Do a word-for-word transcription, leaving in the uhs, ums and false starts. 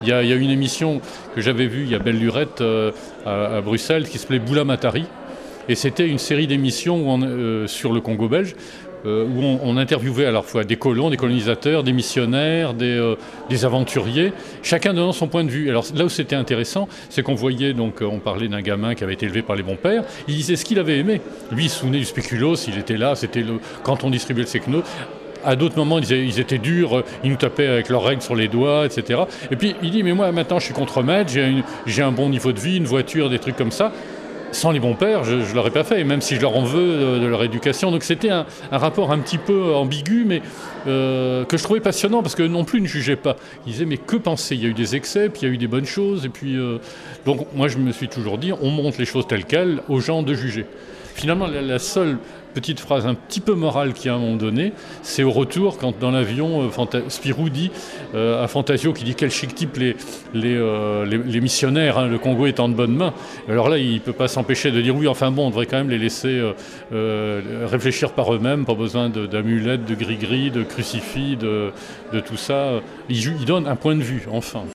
Il y, a, il y a une émission que j'avais vue, il y a belle lurette euh, à, à Bruxelles, qui s'appelait Boula Matari. Et c'était une série d'émissions euh, sur le Congo belge, euh, où on, on interviewait à la fois des colons, des colonisateurs, des missionnaires, des, euh, des aventuriers, chacun donnant son point de vue. Alors là où c'était intéressant, c'est qu'on voyait, donc on parlait d'un gamin qui avait été élevé par les bons pères, il disait ce qu'il avait aimé. Lui, il se souvenait du spéculoos, il était là, c'était le, quand on distribuait le secno. À d'autres moments, ils, ils étaient durs, ils nous tapaient avec leurs règles sur les doigts, et cetera. Et puis il dit, mais moi maintenant je suis contremaître, j'ai, j'ai un bon niveau de vie, une voiture, des trucs comme ça. Sans les bons pères, je ne l'aurais pas fait, même si je leur en veux de, de leur éducation. Donc c'était un, un rapport un petit peu ambigu, mais euh, que je trouvais passionnant, parce que non plus, ils ne jugeaient pas. Ils disaient, mais que penser? Il y a eu des excès, puis il y a eu des bonnes choses. Et puis, euh, donc moi, je me suis toujours dit, on montre les choses telles quelles, aux gens de juger. Finalement, la, la seule petite phrase un petit peu morale qu'il y a à un moment donné, c'est au retour, quand dans l'avion, euh, Spirou dit euh, à Fantasio, qui dit quel chic type les, les, euh, les, les missionnaires, hein, le Congo est en de bonnes mains. Alors là, il ne peut pas s'empêcher de dire oui, enfin bon, on devrait quand même les laisser euh, euh, réfléchir par eux-mêmes, pas besoin de, d'amulettes, de gris-gris, de crucifix, de, de tout ça. Il, il donne un point de vue, enfin.